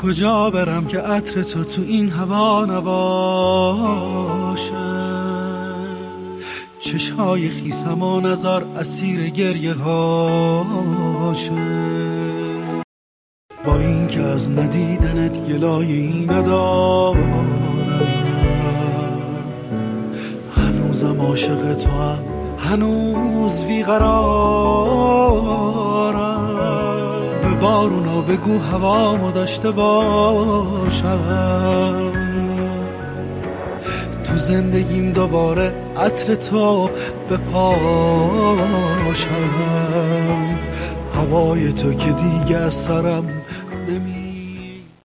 کجا برم که عطر تو این هوا نباشه؟ چشای خیسم و نظر اسیر گریه هاشه. با این که از ندیدنت گلایی ندارم، هنوزم عاشق تو هم، هنوز بیقرارم. به بارونا بگو هوامو داشته باشم، تو زندگیم دوباره عطر تو بپاشم. هوای تو که دیگه از سرم نمی